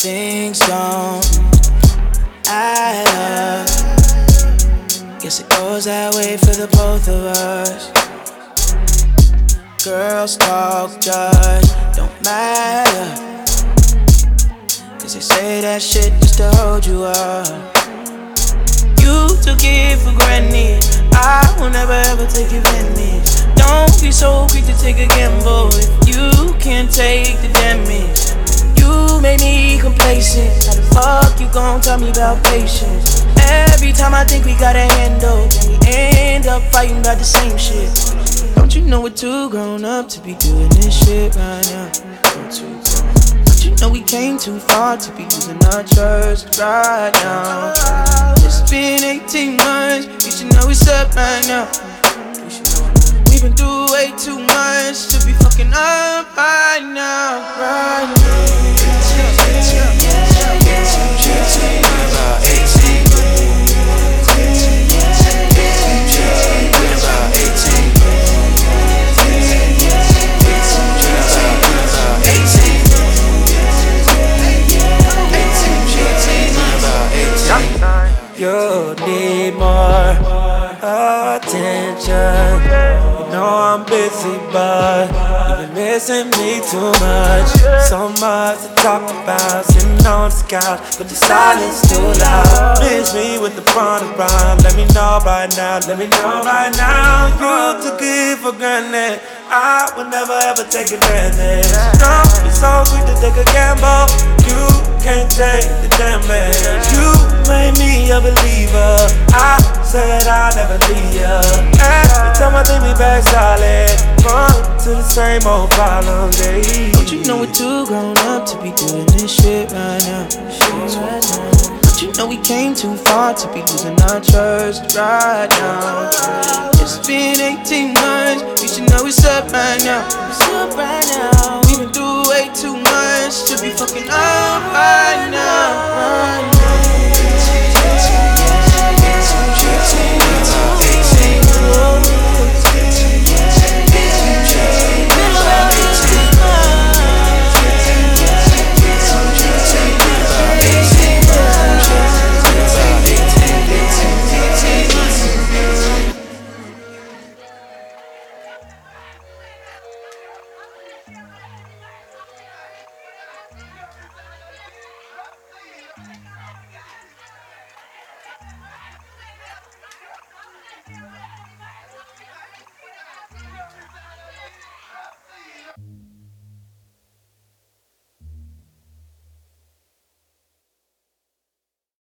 things don't add up. Guess it goes that way for the both of us. Girls talk, judge, don't matter. Cause they say that shit just to hold you up. You took it for granted, I will never ever take advantage. Don't be so quick to take a gamble if you can't take the damage. You made me complacent, how the fuck you gon' tell me about patience? Every time I think we got a handle, then we end up fighting about the same shit. Don't you know we're too grown up to be doing this shit right now? We're too grown. Don't you know we came too far to be losing our trust right now? It's been 18 months, you should know it's up right now. We've been through way too much to be fucking up right now, right now. You need more attention. You know I'm busy, but you've been missing me too much. So much to talk about, sitting on the couch, but the silence too loud. Miss me with the front of rhyme. Let me know right now, let me know right now. You took it for granted, I would never ever take advantage. No, you're so quick to take a gamble. You can't take the damage. You made me a believer, I said I'll never leave ya. Every time I think we back solid, run to the same old problem, yeah. Don't you know we're too grown up to be doing this shit right now? Don't you know we came too far to be losing our trust right now? It's been 18 months, you should know it's up right now. It's up right now. We've been through way too much to be fucking up right now.